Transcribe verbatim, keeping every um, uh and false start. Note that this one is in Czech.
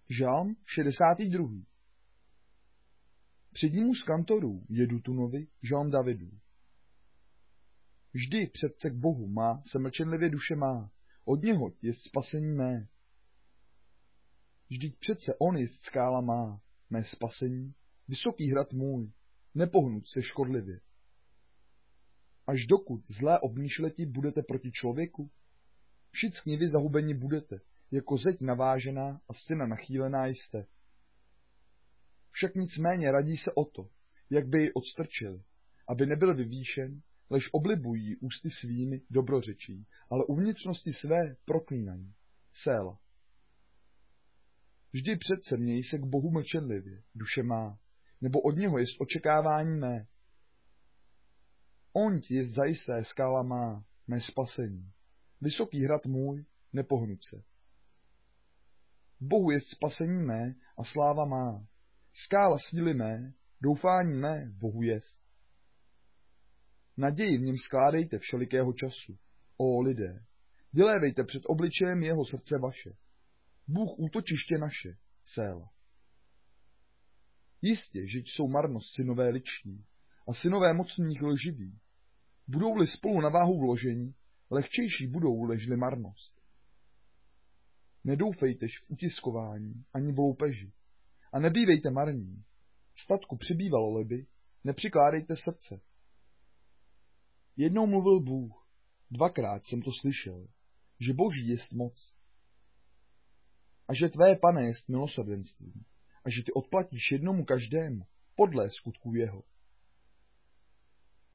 Žalm šedesátý druhý. Přednímu z kantorů Jedutunovi žalm Davidů. Vždy přece k Bohu má se mlčenlivě duše má, od něho je spasení mé. Vždyť přece on je skála má, mé spasení, vysoký hrad můj, nepohnut se škodlivě. Až dokud zlé obmýšleti budete proti člověku, všichni vy zahubeni budete, jako zeď navážená a stěna nachýlená jste. Však nicméně radí se o to, jak by jej odstrčili, aby nebyl vyvýšen, lež oblibují ústy svými dobrořečí, ale uvnitřnosti své proklínají. Séla. Vždy přece měj se k Bohu mlčenlivě, duše má, nebo od něho jest očekávání mé. On ti je zajisté skála má, mé spasení, vysoký hrad můj, nepohnut se. Bohu je spasení mé a sláva má, skála síly mé, doufání mé Bohu jest. Naději v něm skládejte všelikého času, ó lidé, vylévejte před obličejem jeho srdce vaše. Bůh útočiště naše, séla. Jistě, že jsou marnost synové liční a synové mocných lživí. Budou-li spolu na váhu vložení, lehčejší budou ležli marnost. Nedoufejtež v utiskování ani v loupeži a nebývejte marní. Statku přibývalo by, nepřikládejte srdce. Jednou mluvil Bůh, dvakrát jsem to slyšel, že Boží jest moc. A že tvé, Pane, jest milosrdenství, a že ty odplatíš jednomu každému podle skutků jeho.